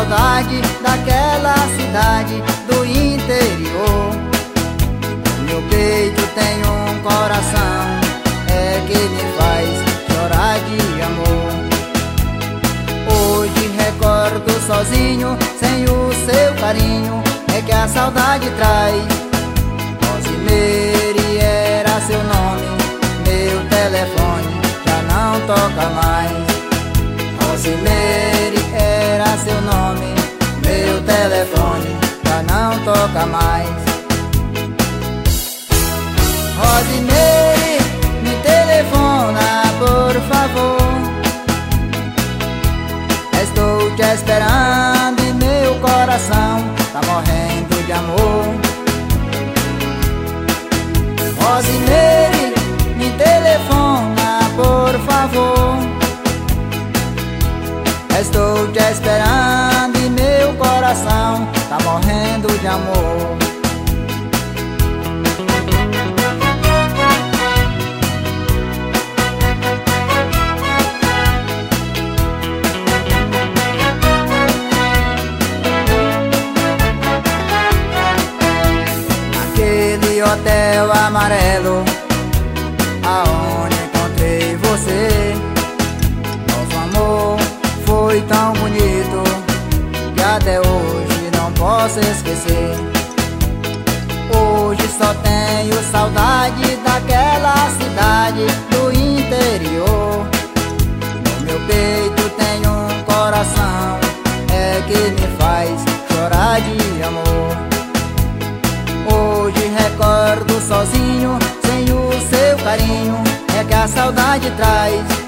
saudade daquela cidade do interior. Meu peito tem um coração, é que me faz chorar de amor. Hoje recordo sozinho, sem o seu carinho, é que a saudade traz. Rosimeire era seu nome, meu telefone já não toca mais. Rosimeire era seu nome, meu telefone já não toca mais. Rosimeire, me telefona por favor, estou te esperando e meu coração tá morrendo de amor. Rosimeire, me telefona por favor, estou te esperando e meu coração tá morrendo de amor. Aquele hotel amarelo aonde encontrei você, nosso amor foi tão bonito que até hoje não posso esquecer. Hoje só tenho saudade daquela cidade do interior. No meu peito tem um coração, é que me faz chorar de amor. Hoje recordo sozinho, sem o seu carinho, é que a saudade traz.